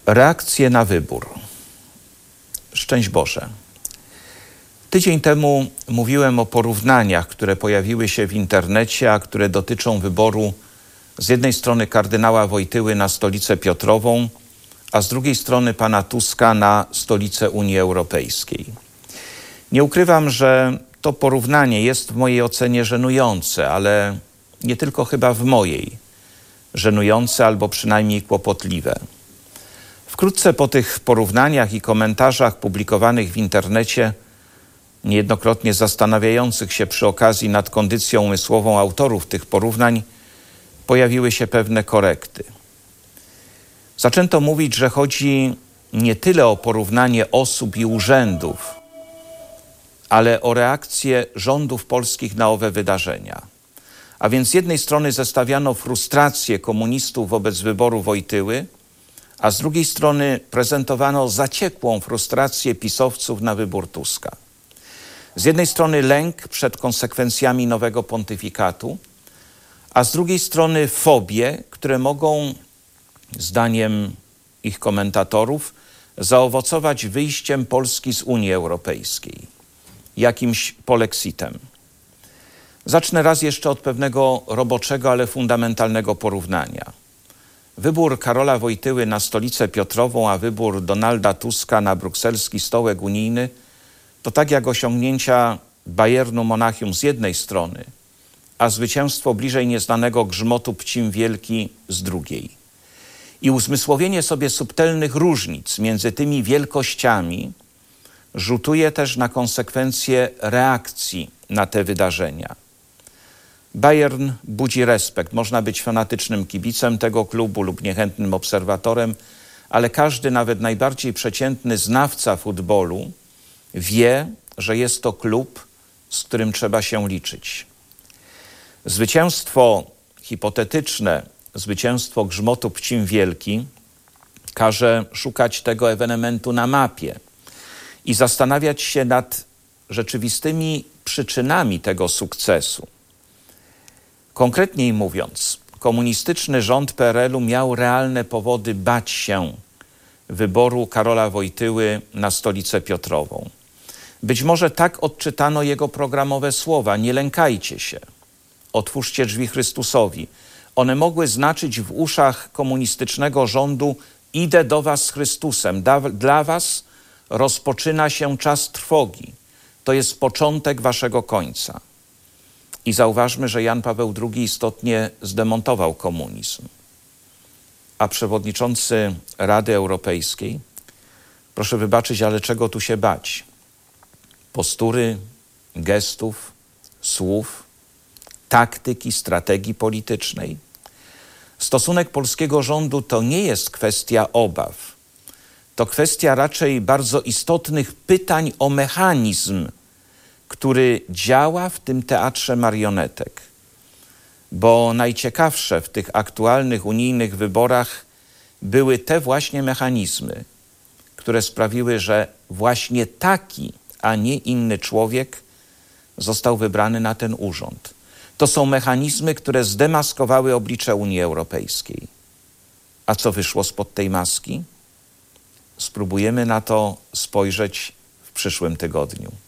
Reakcje na wybór. Szczęść Boże. Tydzień temu mówiłem o porównaniach, które pojawiły się w internecie, a które dotyczą wyboru z jednej strony kardynała Wojtyły na stolicę Piotrową, a z drugiej strony pana Tuska na stolicę Unii Europejskiej. Nie ukrywam, że to porównanie jest w mojej ocenie żenujące, ale nie tylko chyba w mojej. Żenujące albo przynajmniej kłopotliwe. Wkrótce po tych porównaniach i komentarzach publikowanych w internecie, niejednokrotnie zastanawiających się przy okazji nad kondycją umysłową autorów tych porównań, pojawiły się pewne korekty. Zaczęto mówić, że chodzi nie tyle o porównanie osób i urzędów, ale o reakcję rządów polskich na owe wydarzenia. A więc z jednej strony zestawiano frustrację komunistów wobec wyboru Wojtyły, a z drugiej strony prezentowano zaciekłą frustrację pisowców na wybór Tuska. Z jednej strony lęk przed konsekwencjami nowego pontyfikatu, a z drugiej strony fobie, które mogą, zdaniem ich komentatorów, zaowocować wyjściem Polski z Unii Europejskiej, jakimś polexitem. Zacznę raz jeszcze od pewnego roboczego, ale fundamentalnego porównania. Wybór Karola Wojtyły na stolicę Piotrową, a wybór Donalda Tuska na brukselski stołek unijny to tak jak osiągnięcia Bayernu Monachium z jednej strony, a zwycięstwo bliżej nieznanego grzmotu Pcim Wielki z drugiej. I uzmysłowienie sobie subtelnych różnic między tymi wielkościami rzutuje też na konsekwencje reakcji na te wydarzenia. Bayern budzi respekt. Można być fanatycznym kibicem tego klubu lub niechętnym obserwatorem, ale każdy, nawet najbardziej przeciętny znawca futbolu wie, że jest to klub, z którym trzeba się liczyć. Zwycięstwo hipotetyczne, zwycięstwo grzmotu Pcim Wielki każe szukać tego ewenementu na mapie i zastanawiać się nad rzeczywistymi przyczynami tego sukcesu. Konkretniej mówiąc, komunistyczny rząd PRL-u miał realne powody bać się wyboru Karola Wojtyły na stolicę Piotrową. Być może tak odczytano jego programowe słowa: nie lękajcie się, otwórzcie drzwi Chrystusowi. One mogły znaczyć w uszach komunistycznego rządu: idę do was z Chrystusem, dla was rozpoczyna się czas trwogi, to jest początek waszego końca. I zauważmy, że Jan Paweł II istotnie zdemontował komunizm. A przewodniczący Rady Europejskiej, proszę wybaczyć, ale czego tu się bać? Postury, gestów, słów, taktyki, strategii politycznej. Stosunek polskiego rządu to nie jest kwestia obaw. To kwestia raczej bardzo istotnych pytań o mechanizm, który działa w tym teatrze marionetek. Bo najciekawsze w tych aktualnych unijnych wyborach były te właśnie mechanizmy, które sprawiły, że właśnie taki, a nie inny człowiek został wybrany na ten urząd. To są mechanizmy, które zdemaskowały oblicze Unii Europejskiej. A co wyszło spod tej maski? Spróbujemy na to spojrzeć w przyszłym tygodniu.